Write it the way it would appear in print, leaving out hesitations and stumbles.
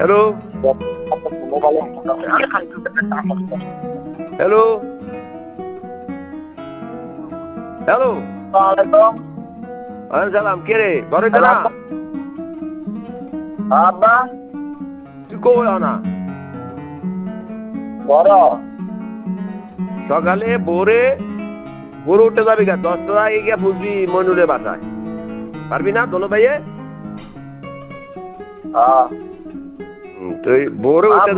hello hello hello সালাম কে রে ঘরে না আব্বা তুই কো না বড় সকালে ভোরে ভোরে উঠে যাবি গা 10টার আগে গিয়ে বুঝবি মনুরে বাসায় পারবি না দোনো ভাইয়ে হ্যাঁ তুই ভোরে উঠে